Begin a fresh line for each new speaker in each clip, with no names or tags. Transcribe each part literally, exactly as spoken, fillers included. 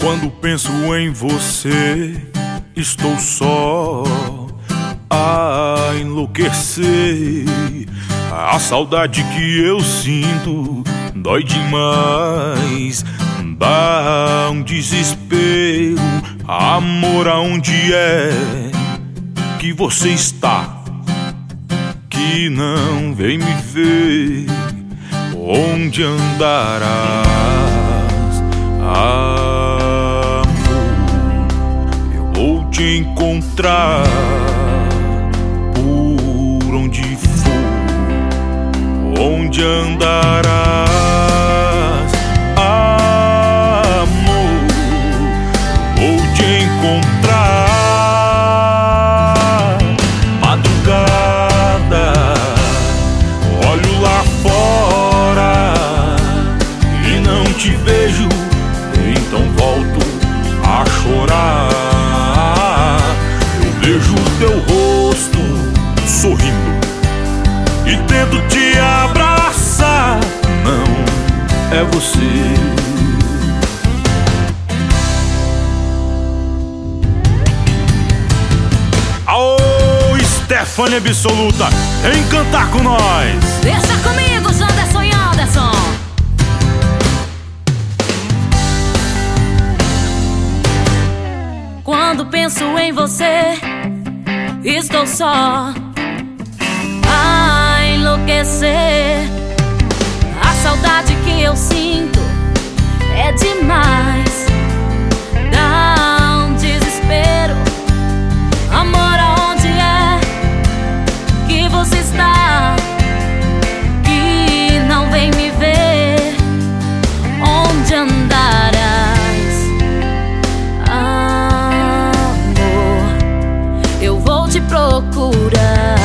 Quando penso em você, estou só a enlouquecer. A saudade que eu sinto dói demais, dá um desespero. Amor, aonde é que você está? Que não vem me ver. Onde andarás, amor? Eu vou te encontrar por onde for. Onde andarás, amor? Vou te encontrar. Madrugada, olho lá fora e não te vejo, então volto a chorar. Eu vejo teu rosto sorrindo e tento te abraçar. Não é você. Aô, Stephanie Absoluta, vem cantar com nós.
Deixa comigo, Janderson e Anderson. Quando penso em você, estou só a enlouquecer. A saudade que eu sinto é demais, dá um desespero. Amor, aonde é que você está? Que não vem me ver. Onde andarás, amor? Eu vou te procurar.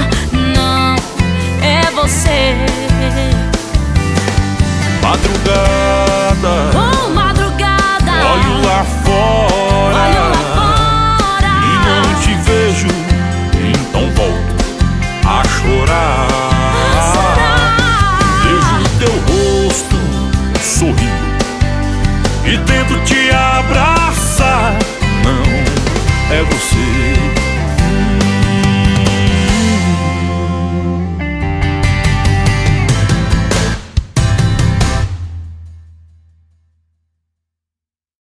Não é você. Madrugada,